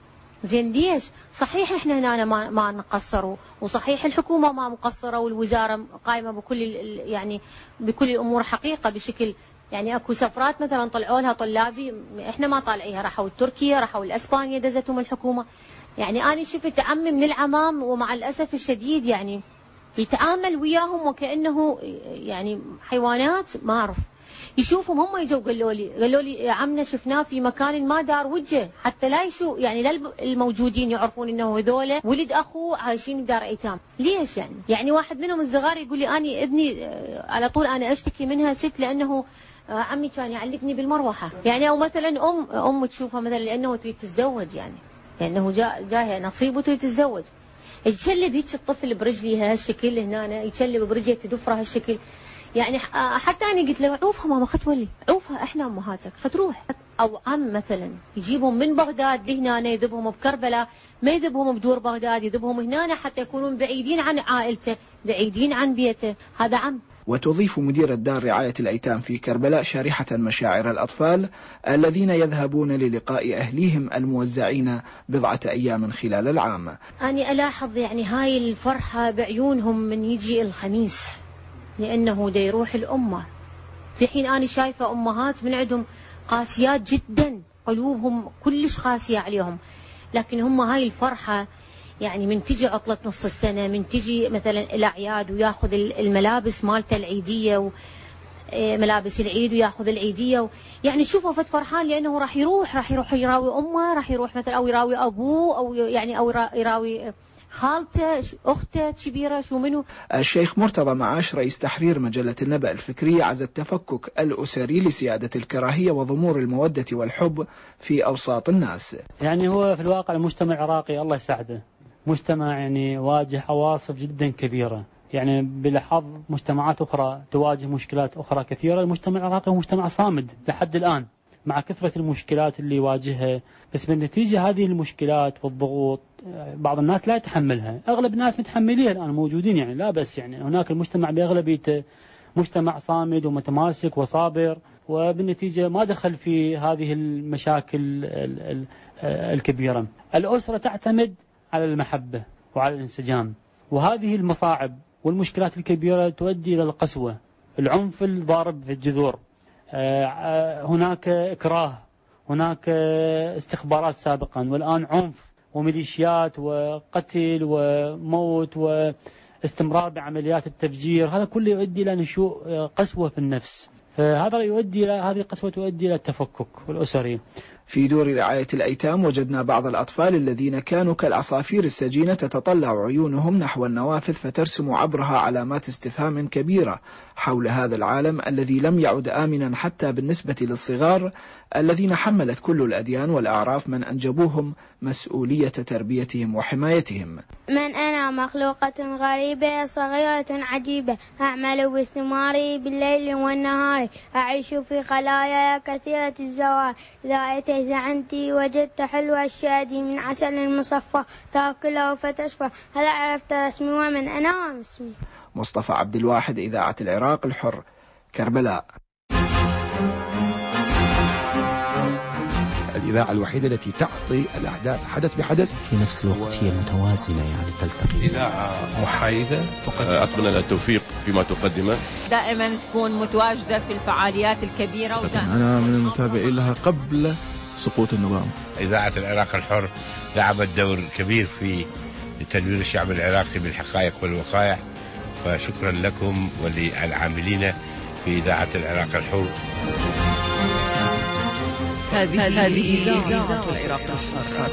Speaker 16: زين ليش؟ صحيح احنا هنا ما ما نقصروا، وصحيح الحكومة ما مقصرة، والوزارة قائمة بكل يعني بكل الأمور حقيقة بشكل يعني اكو سفرات مثلا طلعوا لها طلابي احنا ما طالعيها، راحوا تركيا، راحوا لاسبانيا، دزتهم الحكومة. يعني أنا شفت عمي من العمام ومع الأسف الشديد يعني يتعامل وياهم وكأنه يعني حيوانات، ما أعرف. يشوفهم هم يجوا قالوا لي قالوا لي عمنا شفناه في مكان ما دار وجهه، حتى لا يشو يعني لا الموجودين يعرفون انه هذول ولد اخوه عايشين بدار ايتام. ليش يعني؟ يعني واحد منهم الصغار يقول لي اني ابني على طول انا اشتكي منها ست لانه عمي كان يعلقني بالمروحه. يعني او مثلا ام ام تشوفها مثلا لانه تريد تتزوج، يعني لانه جاء جاها نصيب وتريد تتزوج، يتشلب هيك الطفل برجليها هالشكل هنا، يتشلب برجله تدفره هالشكل. يعني حتى انا قلت له عوفها ماما خد تولي، عوفها احنا امهاتك خد تروح. او عم مثلا يجيبهم من بغداد لهنا يذبهم بكربلاء، ما يذبهم بدور بغداد، يذبهم هنا حتى يكونون بعيدين عن عائلته، بعيدين عن بيته. هذا عم.
Speaker 15: وتضيف مدير الدار رعاية الأيتام في كربلاء شارحة مشاعر الأطفال الذين يذهبون للقاء أهليهم الموزعين بضعة أيام خلال العام.
Speaker 16: أنا ألاحظ يعني هاي الفرحة بعيونهم من يجي الخميس، لأنه دا يروح الأمة، في حين أنا شايفة أمهات من عندهم قاسيات جدا، قلوبهم كلش قاسية عليهم، لكن هم هاي الفرحة يعني من تجي عطلة نص السنة، من تجي مثلا الأعياد وياخذ الملابس مالته العيدية و ملابس العيد وياخذ العيديه و... يعني شوفه فت فرحان لانه راح يروح راح يروح يراوي امه، راح يروح مثلا او يراوي ابوه او يعني او يراوي خالته اخته كبيره شو منو.
Speaker 15: الشيخ مرتضى معاش رئيس تحرير مجله النبأ الفكري عزى التفكك الاسري لسياده الكراهيه وضمور الموده والحب في اوساط الناس.
Speaker 17: يعني هو في الواقع المجتمع العراقي الله يساعده مجتمع يعني واجه عواصف جدا كبيره، يعني بلحظ مجتمعات أخرى تواجه مشكلات أخرى كثيرة. المجتمع العراقي هو مجتمع صامد لحد الآن مع كثرة المشكلات اللي يواجهها، بس بالنتيجة هذه المشكلات والضغوط بعض الناس لا يتحملها، أغلب الناس متحمليها الآن موجودين يعني لا، بس يعني هناك المجتمع بأغلبيته مجتمع صامد ومتماسك وصابر، وبالنتيجة ما دخل في هذه المشاكل الكبيرة. الأسرة تعتمد على المحبة وعلى الانسجام، وهذه المصاعب والمشكلات الكبيرة تؤدي إلى القسوة، العنف الضارب في الجذور، هناك إكراه، هناك استخبارات سابقا والآن عنف وميليشيات وقتل وموت واستمرار بعمليات التفجير، هذا كله يؤدي إلى نشوء قسوة في النفس، فهذا يؤدي إلى هذه القسوة تؤدي إلى التفكك الأسري.
Speaker 15: في دور رعاية الأيتام وجدنا بعض الأطفال الذين كانوا كالعصافير السجينة تتطلع عيونهم نحو النوافذ فترسم عبرها علامات استفهام كبيرة حول هذا العالم الذي لم يعد آمنا حتى بالنسبة للصغار الذين حملت كل الأديان والأعراف من أنجبوهم مسؤولية تربيتهم وحمايتهم.
Speaker 18: من أنا مخلوقة غريبة صغيرة عجيبة، أعمل باستمراري بالليل والنهار، أعيش في خلايا كثيرة الزوار، إذا أتيت عندي وجدت حلو الشادي من عسل مصفى، تأكله فتشفى، هل عرفت اسمي ومن أنا وما اسمي؟
Speaker 15: مصطفى عبد الواحد، إذاعة العراق الحر، كربلاء.
Speaker 19: الإذاعة الوحيدة التي تعطي الأحداث حدث بحدث
Speaker 20: في نفس الوقت و... هي متوازنة يعني تلتقي.
Speaker 19: إذاعة محايدة
Speaker 21: تقدم. أتمنى لها التوفيق فيما تقدمه،
Speaker 22: دائما تكون متواجدة في الفعاليات الكبيرة ودائما.
Speaker 23: أنا من المتابعين لها قبل سقوط النظام.
Speaker 24: إذاعة العراق الحر لعبت دور كبير في تنوير الشعب العراقي بالحقائق والوقائع، فشكرا لكم وللعاملين في إذاعة العراق الحر.
Speaker 1: هذه إذاعة العراق الحر.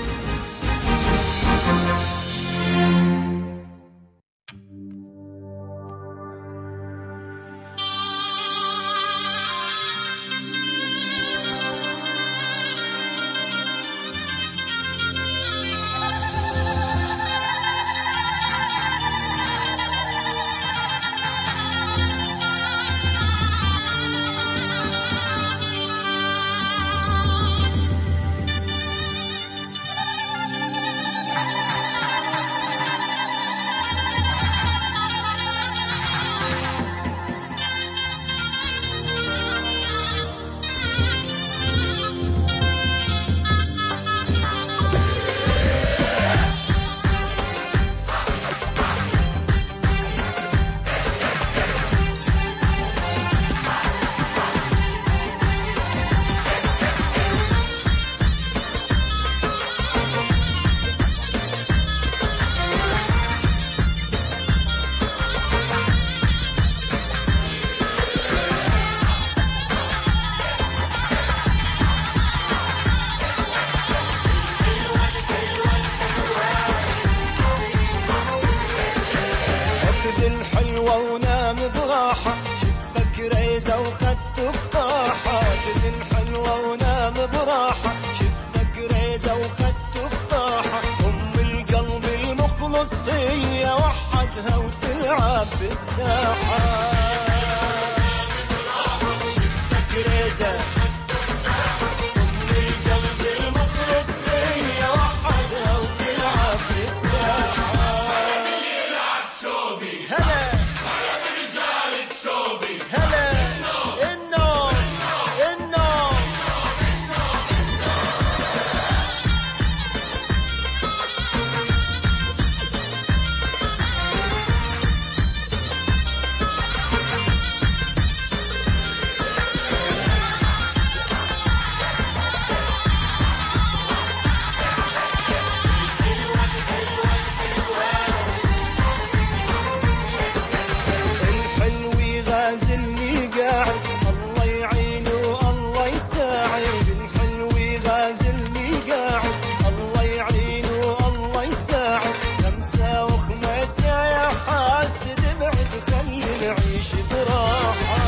Speaker 7: غازلني قاعد الله يعينه الله يساعد الحلو غازلني قاعد الله يعينه الله يساعد خمسة وخمسة يا حاسد بعد خلي نعيش براحة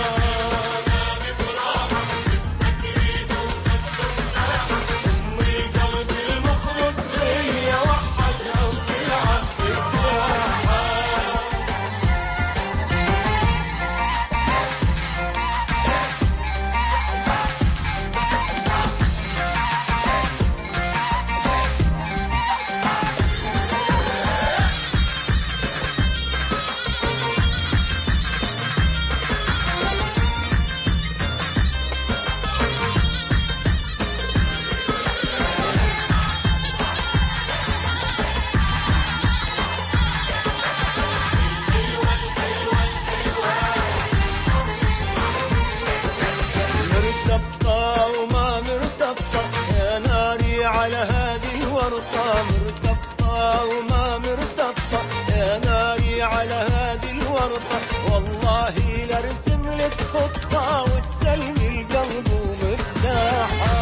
Speaker 7: خطة وتسلمي القلب ومفتاحة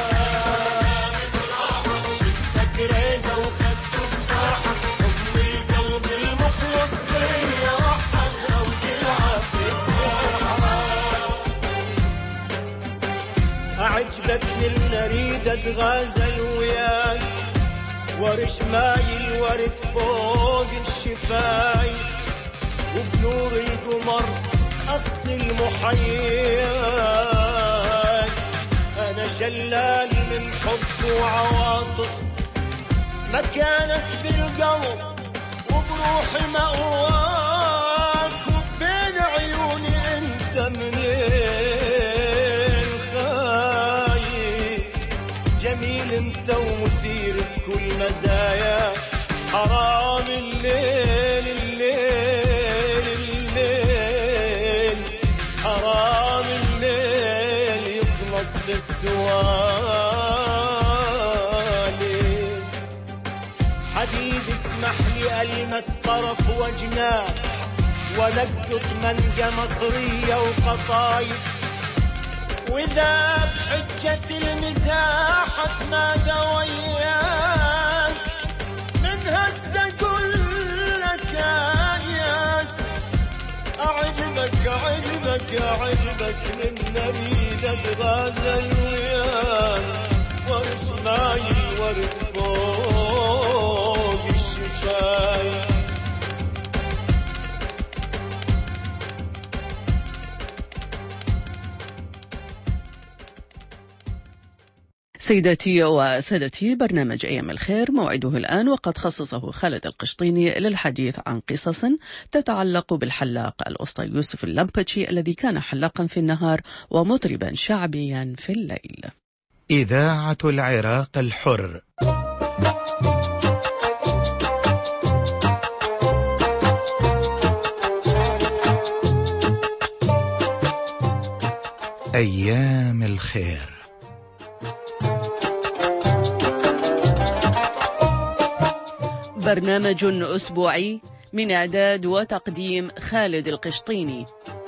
Speaker 7: شفتك ريزة وخدت تفاحة حب القلب المخلص هي وحدها وتلعب بالساحة أعجبك من أريد أتغازل وياك ورش مايل ورد فوق الشفايف وبنور القمر أغسل محياك أنا شلال من حب وعواطف مكانك بالقلب وبروحي مأواك وبين عيوني أنت منين خايف جميل أنت ومثير بكل مزايا حرام الليل الليل الليل حرام الليل يخلص بالسوال حبيبي اسمح لي ألمس طرف وجناك ولقط منقى مصرية وقطايف وإذا بحجة المزاح أتمادى وياك من هسه أقول لك يا ست أعجبك أعجبك أعجبك من نريد أتغازل وياك ورش مايل ورد فوق الشفايف
Speaker 1: سيداتي وسادتي، برنامج أيام الخير موعده الآن، وقد خصصه خالد القشطيني للحديث عن قصص تتعلق بالحلاق الأسطى يوسف اللمبتشي الذي كان حلاقا في النهار ومطربا شعبيا في الليل.
Speaker 2: إذاعة العراق الحر. أيام الخير.
Speaker 1: برنامج أسبوعي من إعداد وتقديم خالد القشطيني.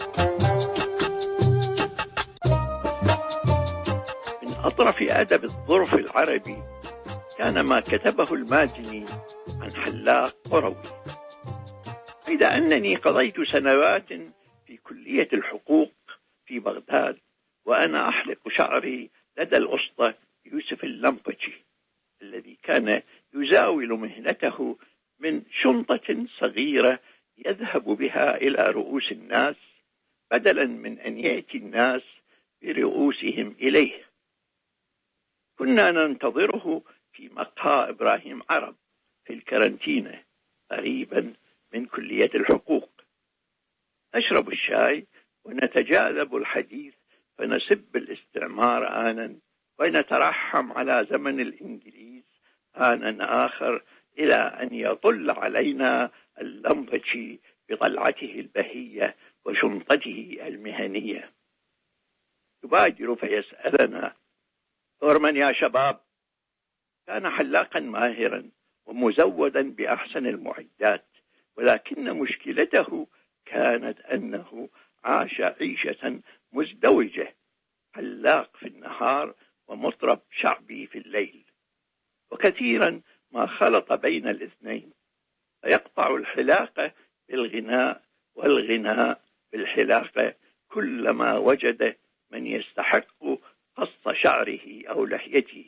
Speaker 3: من أطرف أدب الظرف العربي كان ما كتبه المازني عن حلاق قروي. بيد أنني قضيت سنوات في كلية الحقوق في بغداد وأنا أحلق شعري لدى الأسطى يوسف اللمبتشي الذي كان يزاول مهنته من شنطة صغيرة يذهب بها إلى رؤوس الناس بدلا من أن يأتي الناس برؤوسهم إليه. كنا ننتظره في مقهى إبراهيم عرب في الكرنتينة قريبا من كلية الحقوق. نشرب الشاي ونتجاذب الحديث فنسب الاستعمار آنا ونترحم على زمن الإنجليز آنا آخر إلى أن يطل علينا اللمبتشي بطلعته البهية وشنطته المهنية. يبادر فيسألنا: ثورمان يا شباب؟ كان حلاقا ماهرا ومزودا بأحسن المعدات، ولكن مشكلته كانت أنه عاش عيشة مزدوجة، حلاق في النهار ومطرب شعبي في الليل، وكثيرا ما خلط بين الاثنين، فيقطع الحلاقة بالغناء والغناء بالحلاقة كلما وجد من يستحق قص شعره أو لحيته.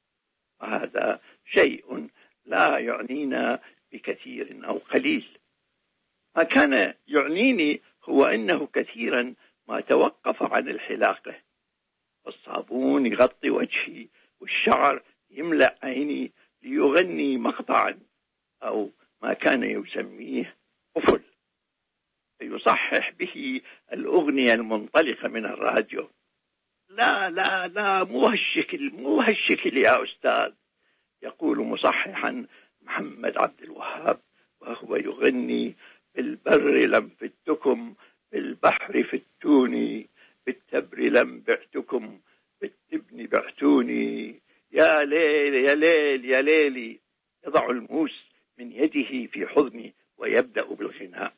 Speaker 3: وهذا شيء لا يعنينا بكثير أو قليل. ما كان يعنيني هو أنه كثيرا ما توقف عن الحلاقة، والصابون يغطي وجهي والشعر يملأ عيني ليغني مقطعا أو ما كان يسميه قفل، يصحح به الأغنية المنطلقة من الراديو. لا لا لا مو هالشكل مو هالشكل يا أستاذ، يقول مصححا محمد عبد الوهاب وهو يغني: بالبر لم فتكم، بالبحر فتوني، بالتبر لم بعتكم، بالتبن بعتوني، يا ليل يا ليل يا ليلي. يضع الموس من يده في حضني ويبدأ بالغناء.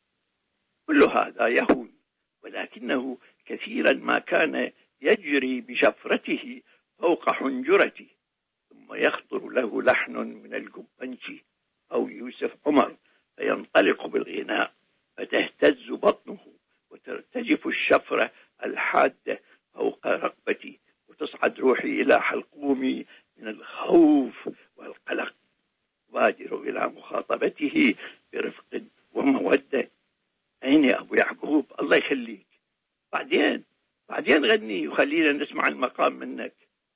Speaker 3: كل هذا يهون، ولكنه كثيرا ما كان يجري بشفرته فوق حنجرتي، ثم يخطر له لحن من الجبنجي أو يوسف عمر فينطلق بالغناء، فتهتز بطنه وترتجف الشفرة الحادة فوق رقبتي، وتصعد روحي إلى حلقومي من الخوف والقلق. بادر إلى مخاطبته برفق ومودة: أين يا أبو يعقوب؟ الله يخليك، بعدين بعدين غني وخلينا نسمع المقام منك.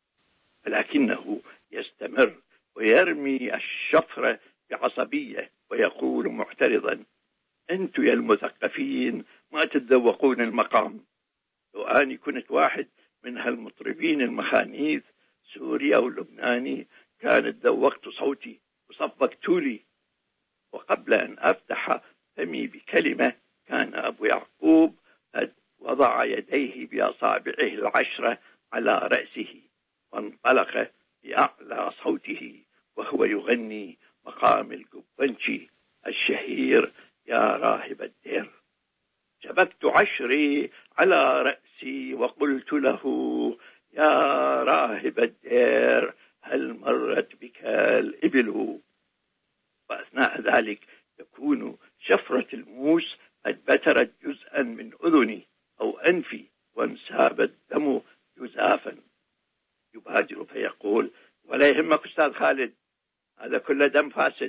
Speaker 3: ولكنه يستمر ويرمي الشفرة بعصبية ويقول معترضا: أنتم يا المثقفين ما تتذوقون المقام. لو أني كنت واحد من هالمطربين المخانيث سوري أو لبناني كانت ذوقت صوتي وصفقتوا لي. وقبل أن أفتح فمي بكلمة كان أبو يعقوب قد وضع يديه بأصابعه العشرة على رأسه وانطلق بأعلى صوته وهو يغني مقام الجبنشي الشهير: يا راهب الدير. شبكت عشري على رأسي وقلت له: يا راهب الدير هل مرت بك الإبل؟ وأثناء ذلك تكون شفرة الموس قد بترت جزءا من أذني أو أنفي وانساب الدم جزافا. يبادر فيقول: ولا يهمك أستاذ خالد، هذا كله دم فاسد،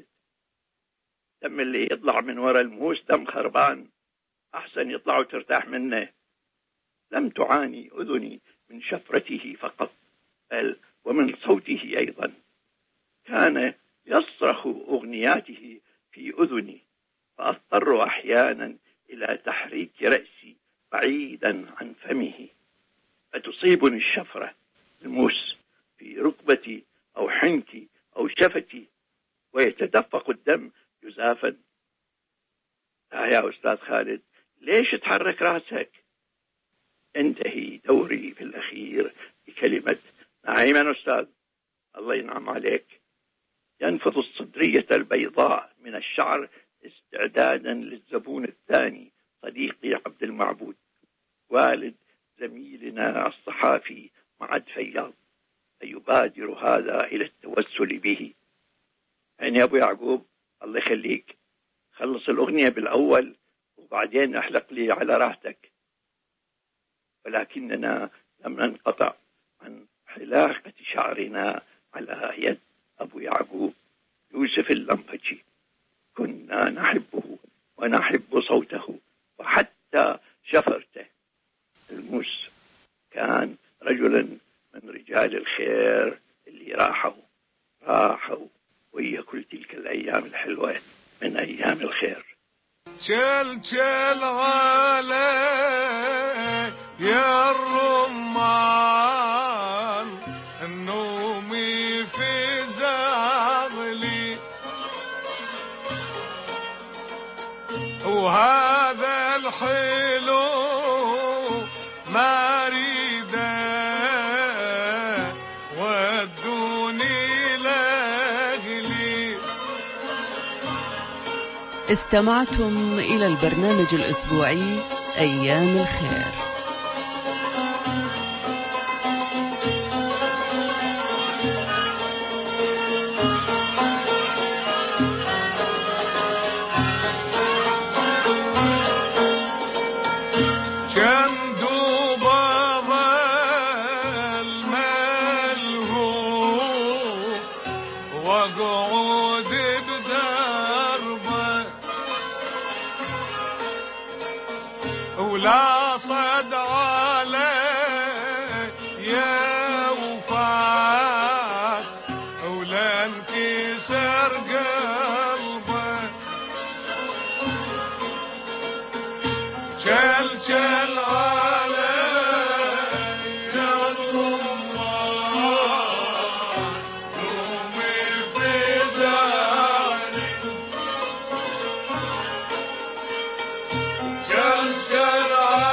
Speaker 3: دم اللي يطلع من وراء الموس دم خربان، أحسن يطلع وترتاح منه. لم تعاني أذني من شفرته فقط بل ومن صوته أيضا. كان يصرخ أغنياته في أذني، فأضطر أحيانا إلى تحريك رأسي بعيدا عن فمه، فتصيبني الشفرة الموس في ركبتي أو حنكي أو شفتي ويتدفق الدم جزافا. آه يا أستاذ خالد، ليش تحرك رأسك؟ انتهي دوري في الأخير بكلمة: نعيما أستاذ، الله ينعم عليك. ينفض الصدرية البيضاء من الشعر استعدادا للزبون الثاني صديقي عبد المعبود والد زميلنا الصحافي معد فياض، فيبادر هذا إلى التوسل به: يعني يا أبو يعقوب الله يخليك، خلص الأغنية بالأول وبعدين أحلق لي على راحتك. ولكننا لم ننقطع عن حلاقة شعرنا على يد أبو يعقوب يوسف اللمبجي. كنا نحبه ونحب صوته وحتى شفرته. الموس كان رجلا من رجال الخير اللي راحوا راحوا وهي كل تلك الأيام الحلوة من أيام الخير.
Speaker 7: شل شل غالي يا الرمان، النومي في زغلي، وهذا الحلو ما ريده ودوني لأهلي.
Speaker 1: استمعتم إلى البرنامج الأسبوعي أيام الخير.
Speaker 7: ولا صد علي يا وفات ولا انكسر قلبه جل جل علي يا الرمان نومي في زاني جل جل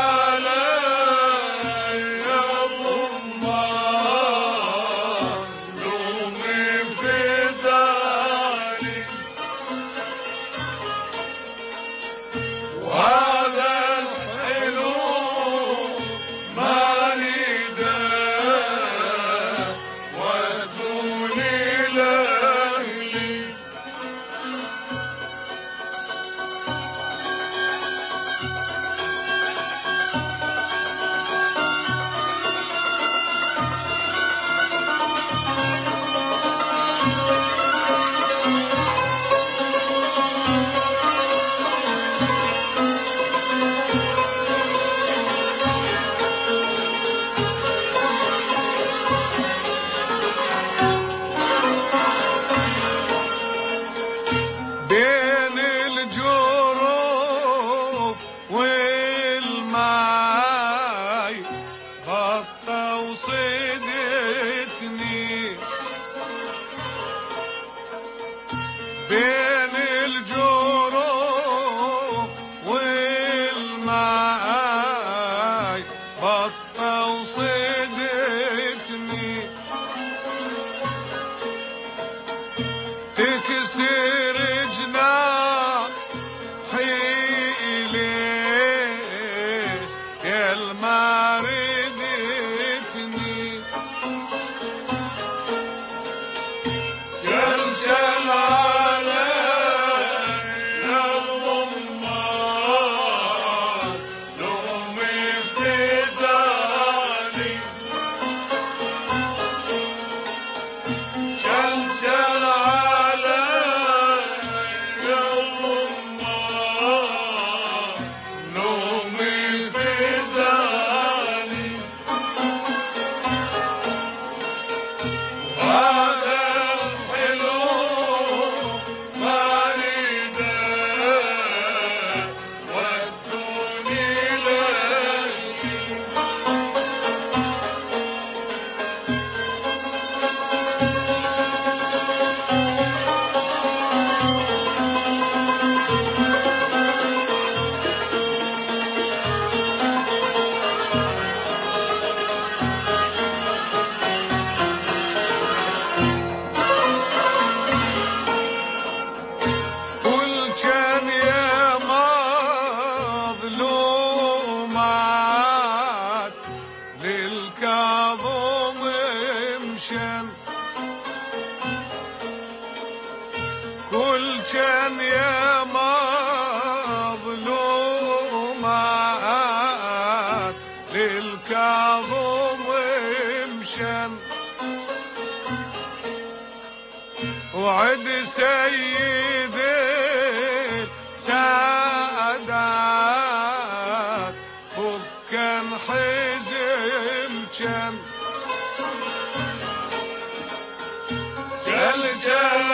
Speaker 7: بين الجروح والماي بطة وصدتني تكسر جناحي ليش يا الماردتني جل جل كل كان يا مظلومات للكاظم مشان وعد سيد السادات فكان حزم كان جل جل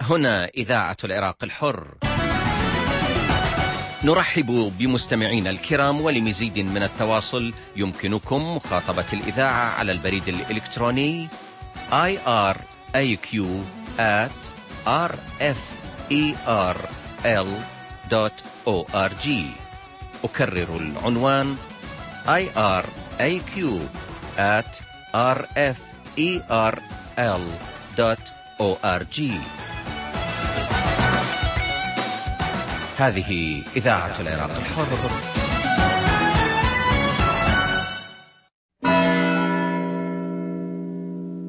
Speaker 5: هنا إذاعة العراق الحر. نرحب بمستمعينا الكرام، ولمزيد من التواصل يمكنكم مخاطبة الإذاعة على البريد الإلكتروني آي آر إيه كيو آت آر إف إي آر إل دوت أو آر جي. أكرر العنوان آي آر إيه كيو آت آر إف إي آر إل دوت أو آر جي. هذه إذاعة العراق الحر.